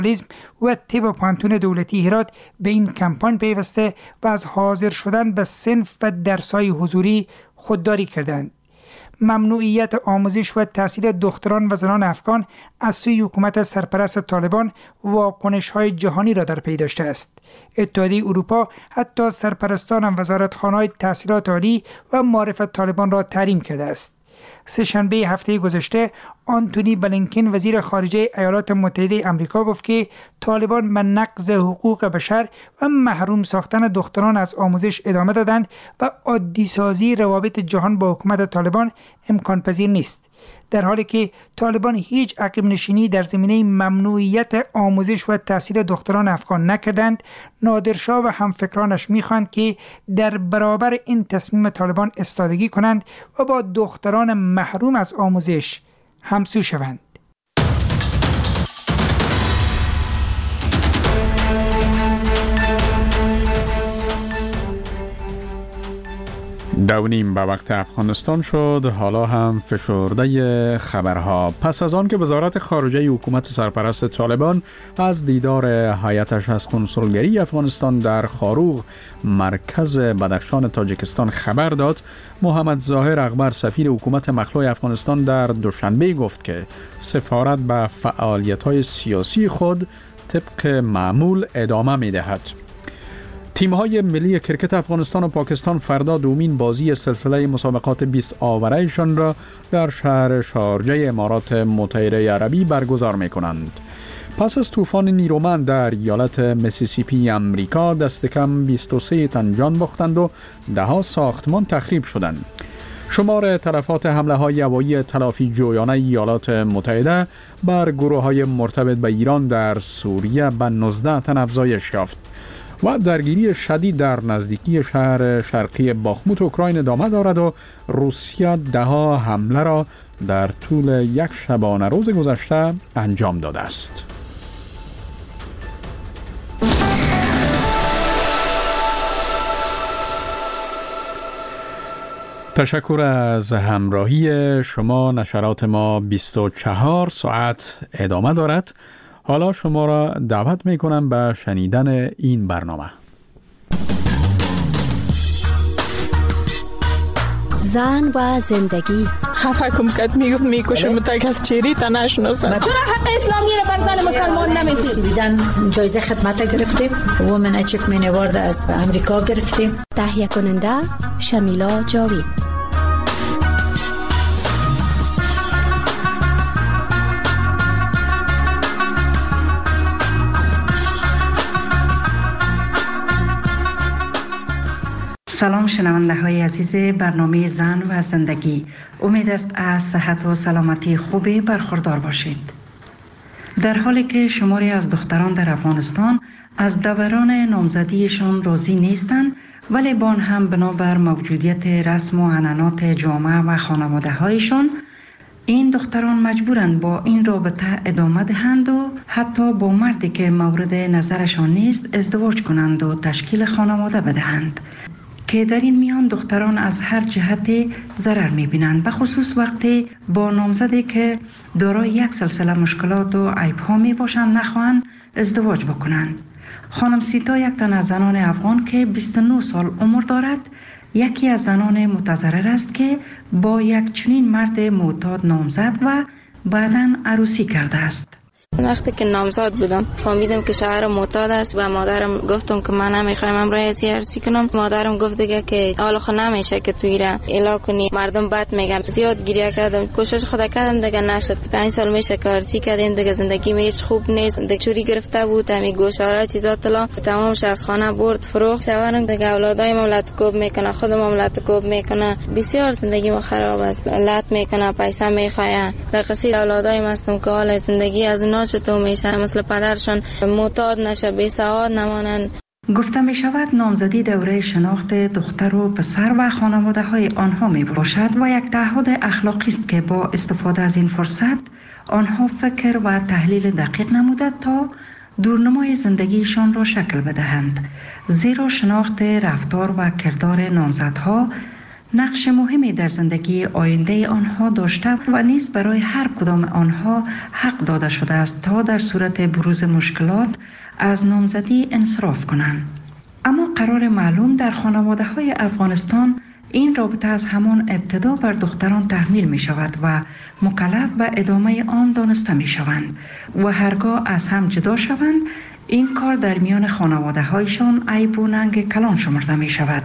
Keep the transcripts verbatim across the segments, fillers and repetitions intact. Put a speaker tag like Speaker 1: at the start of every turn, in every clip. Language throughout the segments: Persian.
Speaker 1: و طب پانتون دولتی هرات به این کمپاین پیوسته و از حاضر شدن به صنف و درس‌های حضوری خودداری کردند. ممنوعیت آموزش و تحصیل دختران و زنان افغان از سوی حکومت سرپرست طالبان واکنش‌های جهانی را در پی داشته است. اتحادیه اروپا حتی سرپرستان وزارتخانه‌های تحصیلات عالی و معرفت طالبان را تحریم کرده است. سه‌شنبه هفته گذشته آنتونی بلینکن وزیر خارجه ایالات متحده آمریکا گفت که طالبان به نقض حقوق بشر و محروم ساختن دختران از آموزش ادامه دادند و عادی سازی روابط جهان با حکومت طالبان امکان پذیر نیست. در حالی که طالبان هیچ عقب نشینی در زمینه ممنوعیت آموزش و تحصیل دختران افغان نکردند، نادرشاه و همفکرانش می‌خواهند که در برابر این تصمیم طالبان استادگی کنند و با دختران محروم از آموزش همسو شوند.
Speaker 2: دونیم به وقت افغانستان شد. حالا هم فشرده خبرها. پس از آن که وزارت خارجه حکومت سرپرست طالبان از دیدار هیئتش از کنسولگری افغانستان در خاروغ مرکز بدخشان تاجیکستان خبر داد، محمد ظاهر اکبر سفیر حکومت مخلوع افغانستان در دوشنبه گفت که سفارت به فعالیت‌های سیاسی خود طبق معمول ادامه می‌دهد. تیم‌های ملی کرکت افغانستان و پاکستان فردا دومین بازی سلسله مسابقات بیست آوره‌شان را در شهر شارجه امارات متحده عربی برگزار می‌کنند. پس از طوفان نیرومند در ایالت میسیسیپی امریکا دست کم بیست و سه تن جان باختند و ده‌ها ساختمان تخریب شدند. شمار تلفات حمله‌های هوایی تلافی جویانه ایالات متحده بر گروه‌های مرتبط به ایران در سوریه به نوزده تن افزایش یافت و درگیری شدید در نزدیکی شهر شرقی باخموت اوکراین ادامه دارد و روسیه ده‌ها حمله را در طول یک شبانه روز گذشته انجام داده است. تشکر از همراهی شما. نشرات ما بیست و چهار ساعت ادامه دارد. حالا شما را دعوت می کنم به شنیدن این برنامه.
Speaker 3: زن و زندگی.
Speaker 4: خفه کم کت میگفت میکشم تا کس چیری تا نشناسم.
Speaker 5: چرا حق اسلامی را بر زن مسلمان نمیدید؟
Speaker 6: سویدن جایزه خدمت گرفتیم. وومن اچیومنت اوارد از امریکا گرفتیم.
Speaker 3: تهیه کننده شمیلا جاوید.
Speaker 7: سلام شنونده های عزیز برنامه زن و زندگی. امید است از صحت و سلامتی خوبی برخوردار باشید. در حالی که شماری از دختران در افغانستان از دوران نامزدیشان راضی نیستند، ولی با آن هم بنابر موجودیت رسم و عنعنات جامعه و خانواده هایشان، این دختران مجبورند با این رابطه ادامه دهند و حتی با مردی که مورد نظرشان نیست ازدواج کنند و تشکیل خانواده بدهند، که در این میان دختران از هر جهت ضرر می‌بینند، به خصوص وقتی با نامزدی که دارای یک سلسله مشکلات و عیب‌ها میباشند نخواهند ازدواج بکنند. خانم سیتا یک تن از زنان افغان که بیست و نه سال عمر دارد، یکی از زنان متضرر است که با یک چنین مرد معتاد نامزد و بعداً عروسی کرده است.
Speaker 8: وقتی که نامزاد بودم فهمیدم که شوهر معتاد است و مادرم گفتم که من نمیخوایم امروز عروسی کنم. مادرم گفت دیگه که حالا خود نمیشه که توی را اعلام کنی، مردم بد میگن. زیاد گریه کردم، کوشش خود کردم دیگه نشد. پنج سال میشه که عروسی کردیم دیگه، زندگی هیچ خوب نیست. دیگه چوری گرفته بود، همین گوشواره چیزا طلا تمامش از خانه برد فروخت. شوهرم دیگه اولادای مملت کوب میکنه، خود مملت کوب میکنه. بسیار زندگی ما خراب است. لط میکنه، پیسه میخواه. لقصی اولادای مستم که حال زندگی از اونها چطور میشه، مثل پدرشان معتاد نشه، بی سواد نمانن.
Speaker 7: گفته می شود نامزدی دوره شناخت دختر و پسر و خانواده های آنها می باشد و یک تعهد اخلاقی است که با استفاده از این فرصت آنها فکر و تحلیل دقیق نموده تا دورنمای زندگیشان را شکل بدهند. زیرا شناخت رفتار و کردار نامزدها نقش مهمی در زندگی آینده آنها داشته و نیز برای هر کدام آنها حق داده شده است تا در صورت بروز مشکلات از نامزدی انصراف کنند. اما قرار معلوم در خانواده های افغانستان این رابطه از همان ابتدا بر دختران تحمیل می شود و مکلف به ادامه آن دانسته می شوند و هرگاه از هم جدا شوند این کار در میان خانواده هایشان عیب و ننگ کلان شمرده می شود.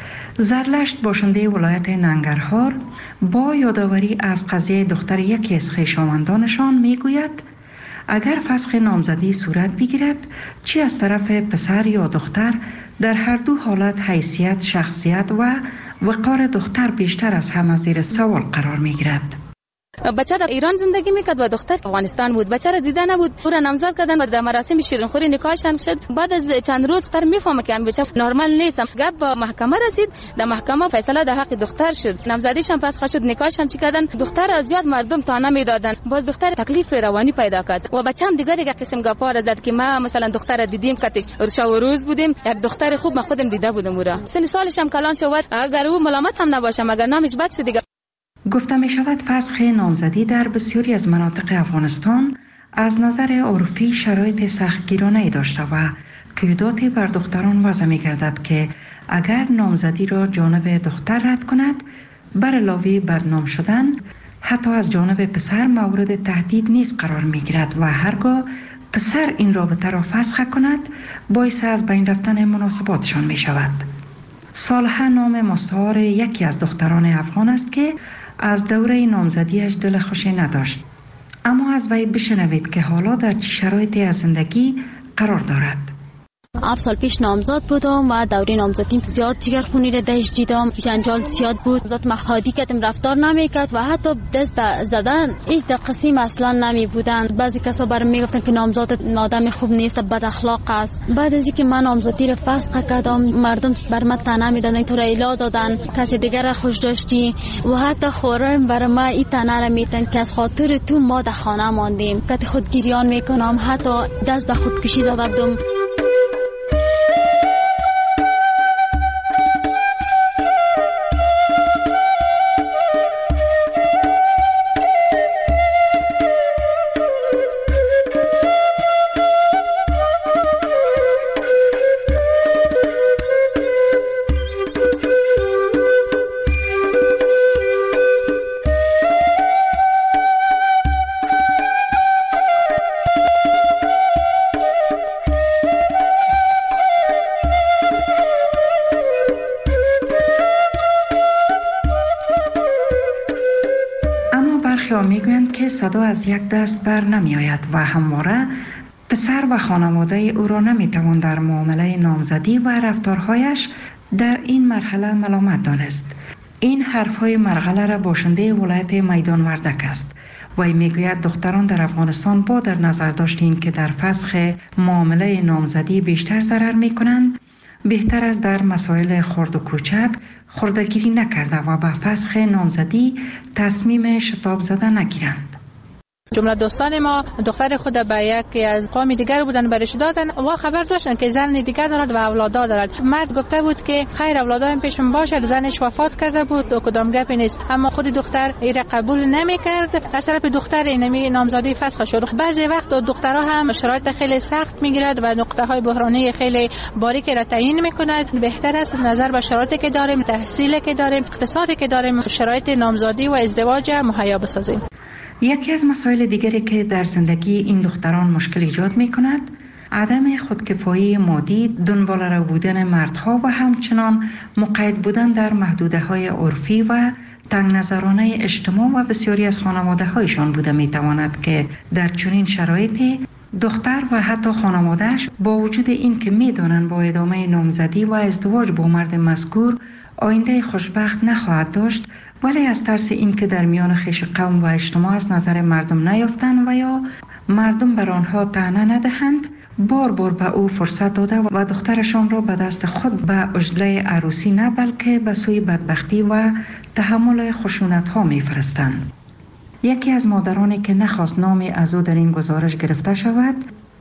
Speaker 7: زرلشت باشنده ولایت ننگرهار با یادآوری از قضیه دختر یکی از خویشاوندانشان می گوید اگر فسخ نامزدی صورت بگیرد چی از طرف پسر یا دختر در هر دو حالت حیثیت، شخصیت و وقار دختر بیشتر از همه زیر سوال قرار می گیرد.
Speaker 9: بچه در ایران زندگی میکرد و دختر افغانستان بود. بچه را دیده نبود. او را نامزد کردن و در مراسم شیرینخوری نکاحشان شد. بعد از چند روز دختر میفهمه که این بچه نرمال نیست. گپ به محکمه رسید. در محکمه فیصله در حق دختر شد. نامزدیشان فسخ شد. نکاحشان چی کردن؟ دختر از زیاد مردم طعنه میدادن. باز دختر تکلیف روانی پیدا کرد. و بچه هم دیگه دیگه قسم گپا را زد که ما مثلا دختر را دیدیم کاتش شب و روز بودیم. یک دختر خوب ما خودم دیده بودم او را. سن سالش هم کلان شد. اگر او ملامت هم نباشه مگر نامش بد شد دیگه.
Speaker 7: گفته می شود فسخ نامزدی در بسیاری از مناطق افغانستان از نظر عرفی شرایط سختگیرانه‌ای داشته و قیوداتی بر دختران وضع می گردد که اگر نامزدی را جانب دختر رد کند بر علاوه بدنام شدن حتی از جانب پسر مورد تهدید نیز قرار می گیرد و هرگاه پسر این رابطه را فسخ کند باعث از بین رفتن مناسباتشان می شود. صالحه نام مستعار یکی از دختران افغان است که از دوره نامزدیش دل خوشی نداشت. اما از وی بشنوید که حالا در چه شرایطی از زندگی قرار دارد.
Speaker 10: هفت سال پیش نامزد بودم و دوره نامزدیم زیاد جگرخونی را دهش دیدم، جنجال زیاد بود، ذات محادی کردم رفتار نمیکرد و حتی دست به زدن هیچ دقیقی اصلا نمی بودند. بعضی کسا برام میگفتن که نامزد آدم خوب نیست، بد اخلاق است. بعد از اینکه من نامزدی را فسخ کردم مردم بر من طعنه میدادن، تو را الا دادن، کسی دیگر را خوش داشتی و حتی خورم بر ما این طعنه را میتن که از خاطر تو ما در خانه ماندیم، که خودگیریان میکنم، حتی دست به خودکشی زده بودم. میگویند که صدا از یک دست بر نمی آید و همواره پسر و خانواده او را نمی توان در معامله نامزدی و رفتارهایش در این مرحله ملامت دانست. این حرفهای مرغله را باشنده ولایت میدان وردک است و میگوید دختران در افغانستان با در نظر داشتین که در فسخ معامله نامزدی بیشتر ضرر می کنند، بهتر است در مسائل خرد و کوچک خردگیری نکرده و به فسخ نامزدی تصمیم شتاب زده نگیرند.
Speaker 11: جمله دوستان ما دختر خود به یکی از قوم دیگر بودن برش دادن و خبر داشتن که زن دیگر دارد و اولادا دارد. مرد گفته بود که خیر اولادایم پیشم باشه، زنش وفات کرده بود و کدام گپی نیست. اما خود دختر این قبول نمیکرد. از طرف دختر اینمی نامزدی فسخ شد. بعضی وقت دخترها هم شرایط خیلی سخت میگیرد و نقطه های بحرانی خیلی باریک را تعیین میکند. بهتر است نظر به شرایطی که داریم، تحصیلی که داریم، اقتصادی که داریم، شرایط نامزدی و ازدواج مهیا بسازیم.
Speaker 7: یکی از مسائل دیگری که در زندگی این دختران مشکل ایجاد می کند عدم خودکفایی مادی، دنبال رو بودن مردها و همچنان مقید بودن در محدوده های عرفی و تنگ نظرانه اجتماع و بسیاری از خانواده هایشان بوده می تواند که در چنین شرایطی دختر و حتی خانوادهش با وجود این که می دانند با ادامه نامزدی و ازدواج با مرد مذکور آینده خوشبخت نخواهد داشت، ولی از ترس اینکه در میان خویش قوم و اجتماع از نظر مردم نیافتند و یا مردم بر آنها طعنه ندهند، بار بار به او فرصت داده و دخترشان را به دست خود به عجله عروسی نه بلکه به سوی بدبختی و تحمل خشونت ها می فرستند. یکی از مادرانی که نخواست نامی از او در این گزارش گرفته شود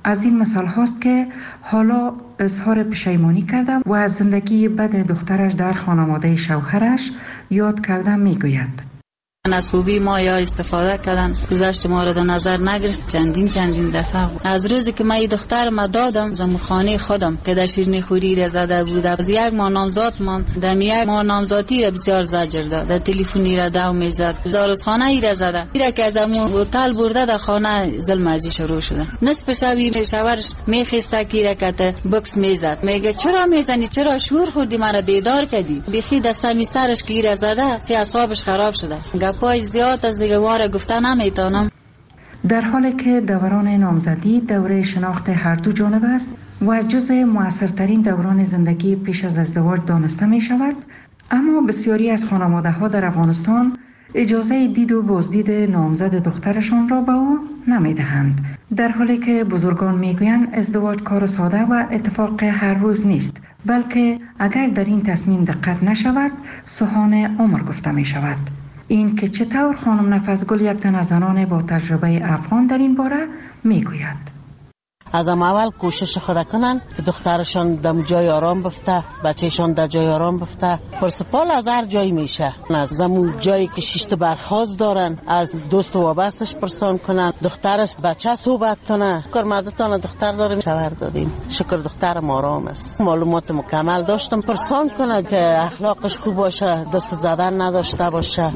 Speaker 10: از این مثال هاست که حالا اظهار پشیمانی کرده و از زندگی بد دخترش در خانواده شوهرش یاد کرده میگوید.
Speaker 12: از خوبی ما یا استفاده کردن، گذشت ما را در نظر نگرفت. چندین چندین دفعه از روزی که من این دختر ما دادم زمو خانه خودم که در شیرینی خوری را زده بود، از یک ماه نامزاد من در یک ماه نامزادی را بسیار زجر داد، در تلفنی را دو میزد، داروخانه ای را زده. ایرا که از امون هتل برده در خانه ظلم ازی شروع شده. نصف شبی شوهرش میخسته که رکت بکس میزد، میگه چرا میزنی، چرا شور خوردی، مرا بیدار کردی. بیخی دستمی سرش که را زده که اعصابش خراب شده. پایش زیاد از دیگه واره گفته نمیتونم.
Speaker 10: در حالی که دوران نامزدی دوره شناخت هر دو جانب است و جزء موثرترین دوران زندگی پیش از ازدواج دانسته می شود، اما بسیاری از خانواده ها در افغانستان اجازه دید و بازدید نامزد دخترشان را به او نمی دهند، در حالی که بزرگان می گویند ازدواج کار ساده و اتفاق هر روز نیست، بلکه اگر در این تصمیم دقت نشود سوهان عمر گفته می شود. این که چطور خانم نفسگل یک تن از زنان با تجربه افغان در این باره میگوید.
Speaker 13: از اول کوشش خود کنن که دخترشان در جای آرام بفته، بچهشان در جای آرام بفته. پرسپال از هر جایی میشه، از زمون جایی که شیشت برخواست دارن از دوست و وابستش پرسان کنن، دخترش بچه صحبت کنه. شکر مدتان دختر داریم، شوهر دادیم، شکر دخترم آرام است، معلومات مکمل داشتم، پرسان کنه که اخلاقش خوب باشه، دست زدن نداشته باشه.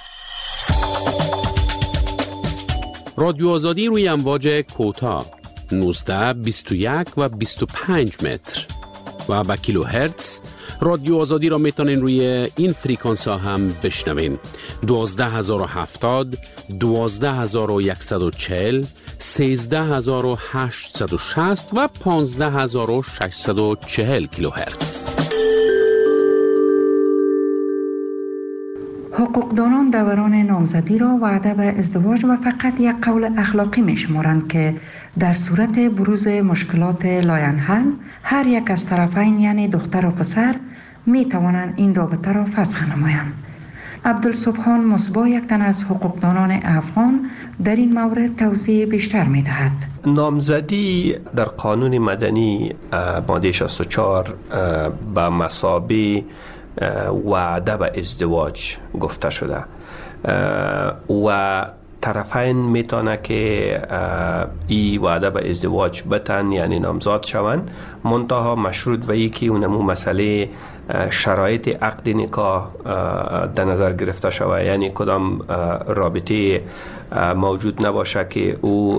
Speaker 14: رادیو آزادی روی امواج کوتاه نوزده، بیست و یک و بیست و پنج متر و با کیلو هرتز. رادیو آزادی را میتونین روی این فریکانس ها هم بشنوین: دوازده هزار و هفتاد، دوازده هزار و صد و چهل، سیزده هزار و هشتصد و شصت و پانزده هزار و ششصد و چهل کیلو هرتز.
Speaker 10: حقوقدانان دوران نامزدی را وعده به ازدواج و فقط یک قول اخلاقی می شمارند که در صورت بروز مشکلات لاینحل هر یک از طرفین یعنی دختر و پسر می توانند این رابطه را فسخ نمایند. عبدالسبحان مصباح یک تن از حقوقدانان افغان در این مورد توضیح بیشتر می دهد.
Speaker 15: نامزدی در قانون مدنی ماده شصت و چهار به مثابه وعده به ازدواج گفته شده و طرفین میتونه که ای وعده به ازدواج بتن یعنی نامزاد شوند، منتها مشروط به ای که اونمو مسئله شرایط عقد نکاح در نظر گرفته شود، یعنی کدام رابطه موجود نباشه که او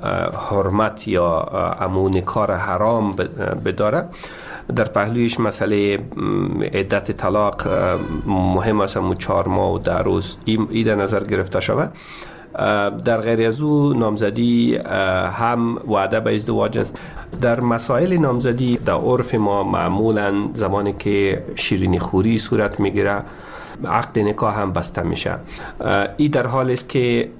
Speaker 15: حرمت یا امو نکاح را حرام بداره. در پهلویش مسئله عدت طلاق مهم است، مو چهار ماه و ده روز ای در نظر گرفته شود. در غیر از او نامزدی هم وعده به ازدواج است. در مسائل نامزدی در عرف ما معمولا زمانی که شیرینی خوری صورت میگیره عقد نکاح هم بسته میشه. ای در حال است که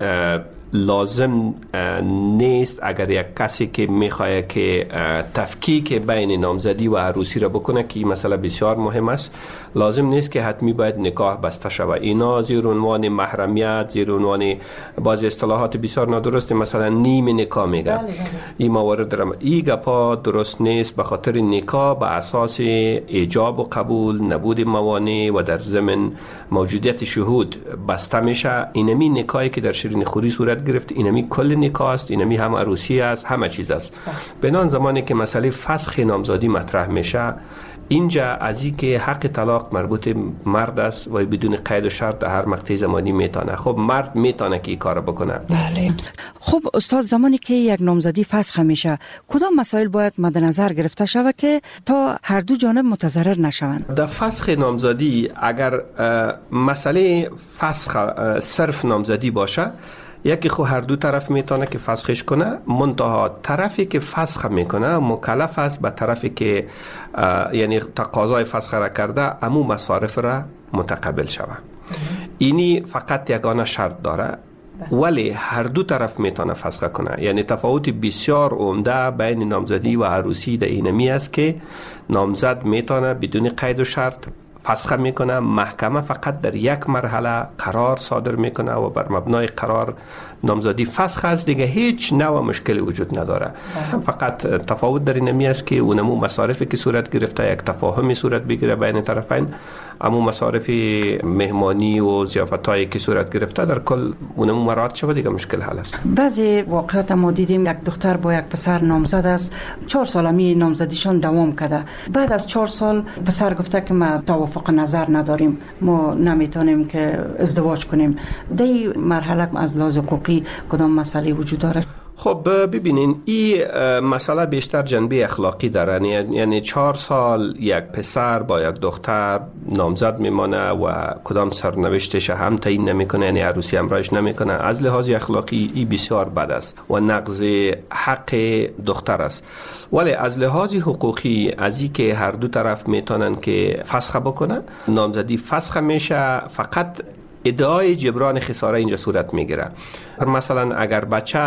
Speaker 15: لازم نیست اگر یک کسی که میخواه که تفکیک بین نامزدی و عروسی را بکنه که این مسئله بسیار مهم است، لازم نیست که حتمی باید نکاح بسته شود. اینا زیر عنوان محرمیت، زیر عنوان بعضی اصطلاحات بسیار نادرست مثلا نیم نکاح میگه، این موارد درم ای گپا درست نیست. به خاطر نکاح به اساس ایجاب و قبول، نبود موانع و در ضمن موجودیت شهود بسته میشه. اینمی نکاحی که در شیرین خوری صورت گرفت اینمی کل نکاح است، اینمی هم عروسی است، همه چیز است. بنان زمانی که مسئله فسخ نامزدی مطرح میشه، اینجا از این که حق طلاق مربوط مرد است و بدون قید و شرط در هر مقطع زمانی میتونه. خب مرد میتونه که این کار بکنه.
Speaker 16: بله. خب استاد، زمانی که یک نامزدی فسخ میشه کدام مسائل باید مد نظر گرفته شود که تا هر دو جانب متضرر نشوند؟
Speaker 15: در فسخ نامزدی اگر مسئله فسخ صرف نامزدی باشه، یکی خو هر دو طرف میتونه که فسخش کنه، منتها طرفی که فسخ میکنه مکلف است به طرفی که یعنی تقاضای فسخ را کرده امو مصارف را متقبل شوه. اینی فقط یگانه شرط داره، ولی هر دو طرف میتونه فسخ کنه. یعنی تفاوت بسیار عمده بین نامزدی و عروسی در اینمی است که نامزد میتونه بدون قید و شرط فسخ میکنه. محکمه فقط در یک مرحله قرار صادر میکنه و بر مبنای قرار نامزدی فسخ است دیگه، هیچ نوع مشکلی وجود نداره. فقط تفاوت در این است که اونمو مصارفی که صورت گرفته یک تفاهمی صورت بگیره بین طرفین، اما مصارف مهمانی و ضیافتایی که صورت گرفته در کل اونمو مراعات شود دیگه مشکل حل است.
Speaker 16: بعضی واقعات ما دیدیم یک دختر با یک پسر نامزد است، چهار سال می نامزدیشون دوام کرده. بعد از چهار سال پسر گفته که ما توافق نظر نداریم، ما نمیتونیم که ازدواج کنیم. در این مرحله از لحاظ حقوقی کدام مسئله وجود داره؟
Speaker 15: خب ببینین این مسئله بیشتر جنبه اخلاقی داره، یعنی چهار سال یک پسر با یک دختر نامزد میمانه و کدام سرنوشتش هم تعیین نمیکنه، یعنی عروسی همراهش نمیکنه. از لحاظ اخلاقی این بسیار بد است و نقض حق دختر است. ولی از لحاظ حقوقی از این که هر دو طرف میتونن که فسخ بکنن، نامزدی فسخ میشه، فقط ادعای جبران خساره اینجا صورت میگیره. مثلا اگر بچه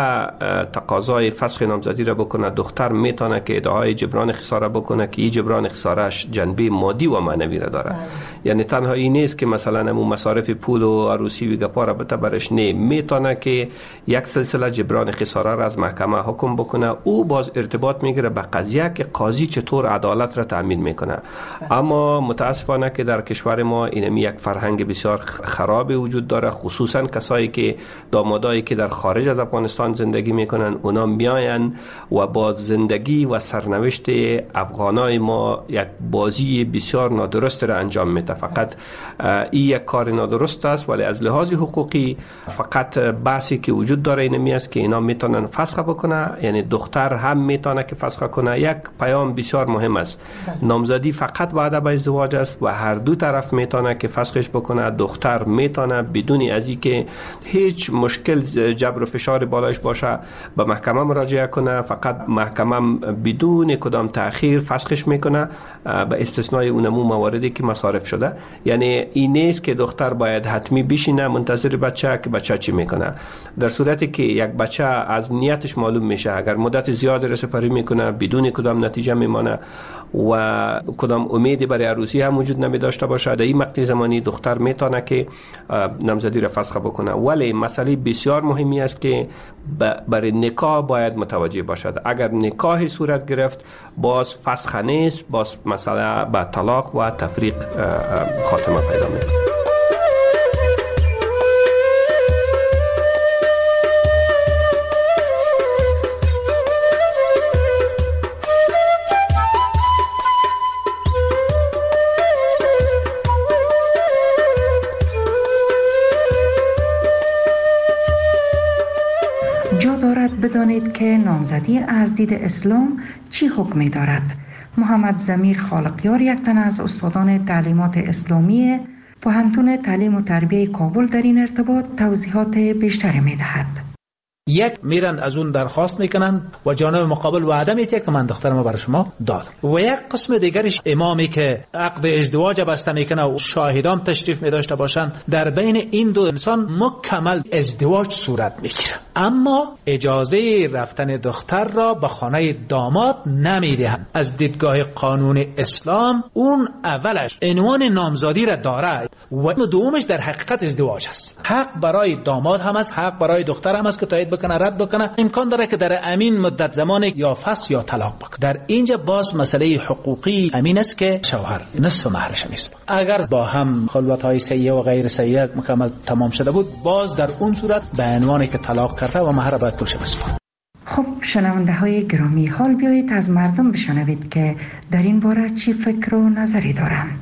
Speaker 15: تقاضای فسخ نامزدی را بکنه، دختر میتونه که ادعای جبران خساره بکنه که این جبران خسارهش جنبه مادی و معنوی را داره. یعنی تنها این نیست که مثلا همون مصارف پول و عروسی و گپا را بته برش، نه، میتونه که یک سلسله جبران خساره را از محکمه حکم بکنه. او باز ارتباط میگیره به قضیه که قاضی چطور عدالت را تامین میکنه. اما متاسفانه که در کشور ما این یک فرهنگ بسیار خراب وجود داره، خصوصا کسایی که دامادایی که در خارج از افغانستان زندگی میکنن، اونا میاین و با زندگی و سرنوشت افغانای ما یک بازی بسیار نادرست را انجام میده. فقط این یک کار نادرست است، ولی از لحاظ حقوقی فقط بحثی که وجود داره اینمی است که اینا میتونن فسخ بکنه، یعنی دختر هم میتونه که فسخ کنه. یک پیام بسیار مهم است، نامزدی فقط وعده به ازدواج است و هر دو طرف میتونه که فسخش بکنه. دختر میتونه بدون از اینکه هیچ مشکل جبر و فشار بالایش باشه به محکمه مراجعه کنه، فقط محکمه بدون کدام تأخیر فسخش میکنه به استثنای اونمو مواردی که مصارف شده. یعنی این نیست که دختر باید حتمی بشینه منتظر بچه که بچه چی میکنه. در صورتی که یک بچه از نیتش معلوم میشه، اگر مدت زیاد رسپری میکنه بدون کدام نتیجه میمانه و کدام امیدی برای عروسی هم وجود نمی داشته باشه، در این مقطع زمانی دختر میتونه که نامزدی را فسخ بکنه. ولی مسئله بسیار مهمی است که برای نکاح باید متوجه باشد. اگر نکاح صورت گرفت باز فسخ نیست، باز مسئله به طلاق و تفریق خاتمه پیدا میکنه.
Speaker 10: جا دارد بدانید که نامزدی از دید اسلام چی حکمی دارد. محمد ضمیر خالقیار، یک تن از استادان تعلیمات اسلامی پوهنتون تعلیم و تربیه کابل، در این ارتباط توضیحات بیشتری می دهد.
Speaker 17: یک میرند از اون درخواست میکنند و جانب مقابل وعده میده که من دخترم برای شما دادم، و یک قسم دیگرش امامی که عقد ازدواج بسته میکنه و شاهدان تشریف میداشته باشند. در بین این دو انسان مکمل ازدواج صورت میگیره، اما اجازه رفتن دختر را به خانه داماد نمیدهند. از دیدگاه قانون اسلام اون اولش عنوان نامزادی را داره و دومش در حقیقت ازدواج است. حق برای داماد هم است، حق برای دختر هم است که تایید بکنه رد بکنه. امکان داره که در امین مدت زمان یا فسخ یا طلاق بکنه. در اینجا باز مسئله حقوقی امین است که شوهر نصف مهرش نیست. اگر با هم خلوت های سیئه و غیر سیئه مکمل تمام شده بود، باز در اون صورت به عنوانی که طلاق کرده و مهر باید پولش بسپاره.
Speaker 10: خب شنونده های گرامی، حال بیایید از مردم بشنوید که در این باره چی فکر و نظری دارند.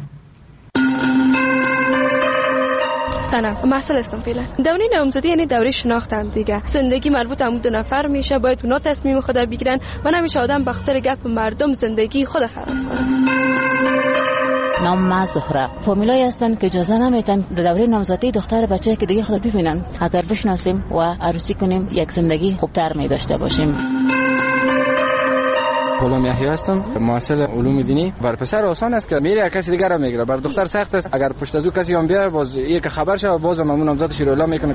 Speaker 18: سلام، محصل هستم فعلا. دوره نامزدی یعنی دوره شناخت هم دیگه. زندگی مربوط هم دو نفر میشه، باید اونا تصمیم خود بگیرن و نمیشه آدم به خاطر گپ مردم زندگی خود خراب کنه.
Speaker 19: نام ما زهره. فامیلایی هستن که اجازه نمیدن در دوره نامزدی دختر بچه که دیگه خود ببینن. اگر بشناسیم و عروسی کنیم یک زندگی خوبتر می داشته باشیم.
Speaker 20: غلام یحیی هستم، محصل علوم دینی. بر پسر آسان است که میره کسی دیگر را میگیره، بر دختر سخت است. اگر پشت از او کسی هم بیاره باز یک خبر شه، باز هم نامزدش رو اعلام میکنه.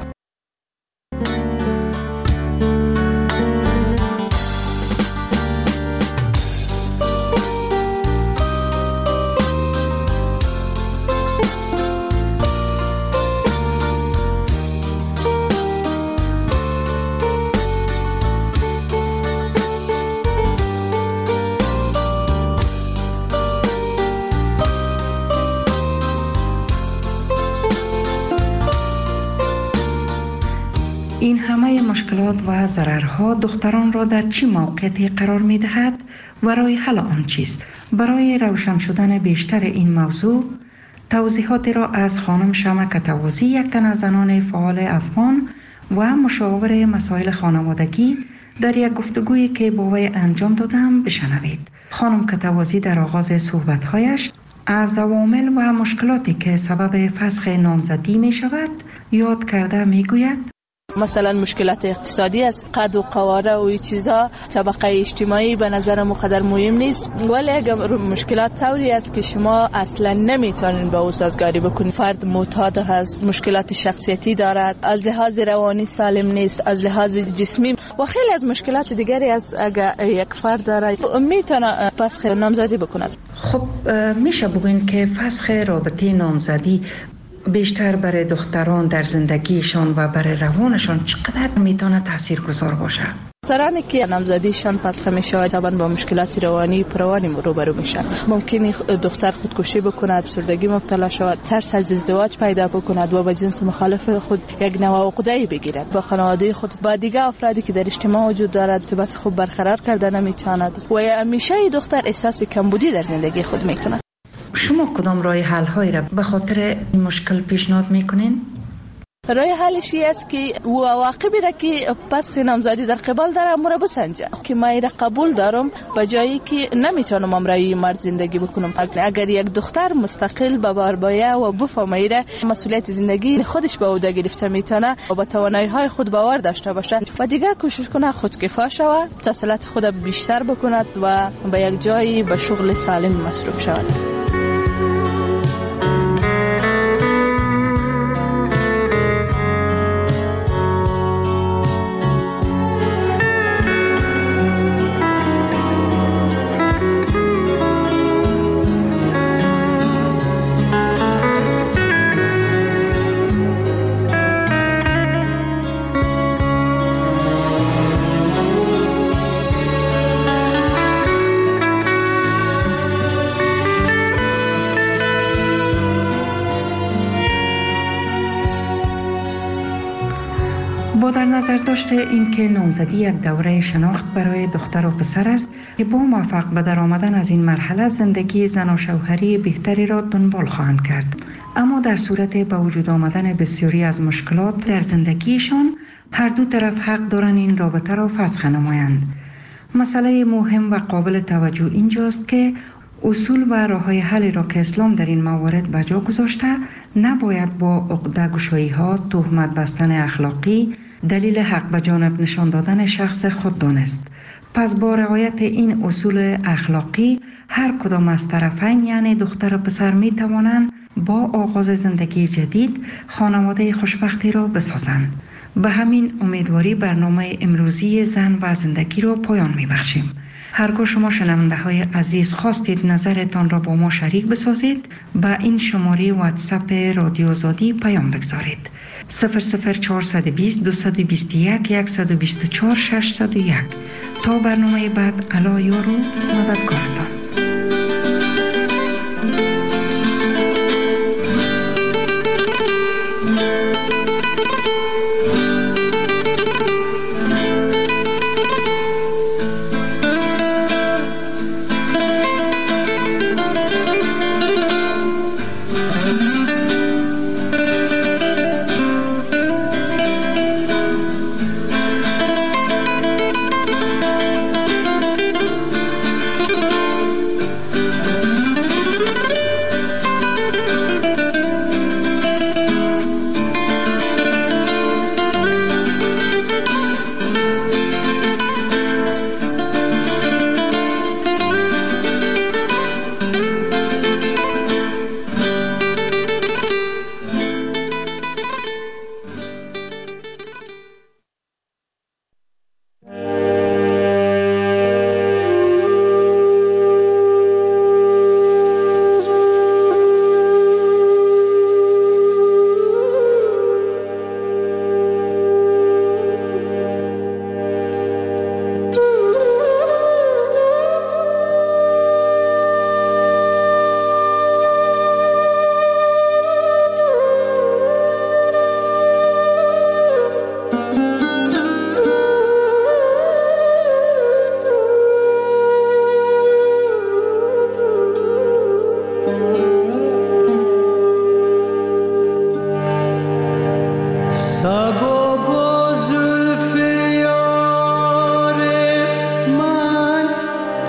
Speaker 10: مشکلات و ضررها دختران را در چه موقعیتی قرار می دهد و راه حل آن چیست؟ برای روشن شدن بیشتر این موضوع توضیحات را از خانم شمع کتوازی، یک تن از زنان فعال افغان و مشاور مسائل خانوادگی، در یک گفتگویی که با وی انجام دادم بشنوید. خانم کتوازی در آغاز صحبت‌هایش از عوامل و مشکلاتی که سبب فسخ نامزدی می شود یاد کرده می گوید:
Speaker 4: مثلا مشکلات اقتصادی است، قد و قواره و این چیزا، طبقه اجتماعی به نظر مقدر مهم نیست، ولی اگر مشکلات طوری است که شما اصلا نمیتونین با او سازگاری بکنید. فرد معتاد هست، مشکلات شخصیتی دارد، از لحاظ روانی سالم نیست، از لحاظ جسمی و خیلی از مشکلات دیگری است. اگر یک فرد دارد میتونه فسخ نامزدی بکند.
Speaker 10: خب میشه بگوین که فسخ رابطه نامزدی بیشتر برای دختران در زندگیشان و برای روانشان چقدر میتونه تاثیرگذار باشه؟
Speaker 4: دخترانی که نامزدیشان فسخ میشه طبعا با مشکلات روانی پروانی روبرو میشن. ممکنه دختر خودکشی بکند، افسردگی مبتلا شود، ترس از ازدواج پیدا بکند و با جنس مخالف خود یک نوع عقده‌ای بگیرد. با خانواده خود، با دیگه افرادی که در اجتماع وجود دارد ارتباط خوب برقرار کرده نمیتواند و همیشه دختر احساس کمبودی در زندگی خود میکند.
Speaker 10: شما کدام راه حل هایی را به خاطر این مشکل پیشنهاد میکنین؟
Speaker 4: راه حلش است که او عواقبی را که پس نامزدی در قبال داره مرا بسنجه که ما را قبول دارم به جایی که نمیتونم امرای مرد زندگی بکنم. اگر یک دختر مستقل به بار بایه و بفهمه مسئولیت زندگی خودش به عهده گرفته میتونه و با توانایی های خود باور داشته باشه و دیگه کوشش کنه خودکفا شود، تحصیلات خود بیشتر بکند و به یک جایی به شغل سالم مصروف شود.
Speaker 10: با در نظر داشته این که نامزدی یک دوره شناخت برای دختر و پسر است که با موفق به در آمدن از این مرحله زندگی زن و شوهری بهتری را دنبال خواهند کرد، اما در صورت به وجود آمدن بسیاری از مشکلات در زندگیشان هر دو طرف حق دارند این رابطه را فسخ نمایند. مسئله مهم و قابل توجه اینجاست که اصول و راه‌های حل را که اسلام در این موارد به جا گذاشته نباید با عقده گشایی ها، تهمت بستن اخلاقی، دلیل حق به جانب نشان دادن شخص خود دانست. پس با رعایت این اصول اخلاقی هر کدام از طرفین یعنی دختر و پسر می توانند با آغاز زندگی جدید خانواده خوشبختی را بسازند. به همین امیدواری برنامه امروزی زن و زندگی را پایان می بخشیم. هرگاه شما شنونده های عزیز خواستید نظرتان را با ما شریک بسازید، به این شماره واتساپ رادیو آزادی پیام بگذارید: صفر صفر چهارصد و بیست دویست و بیست و یک صد و بیست و چهار ششصد و یک. تا برنامه بعد، الا یارو مددکارتان.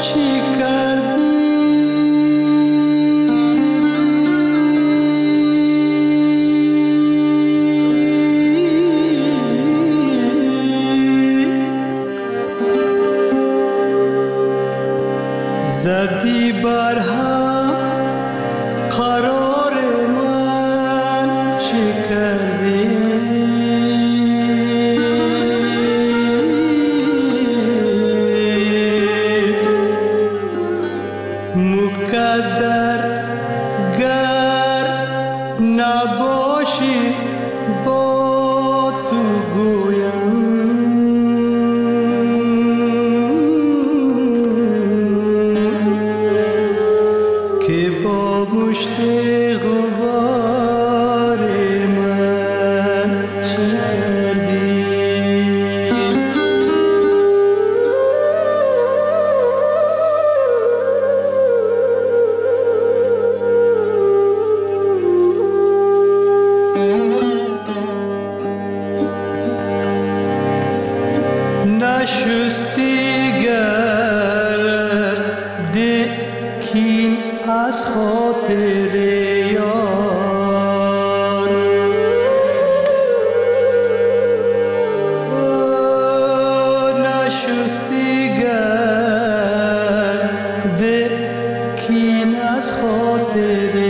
Speaker 21: از خاطر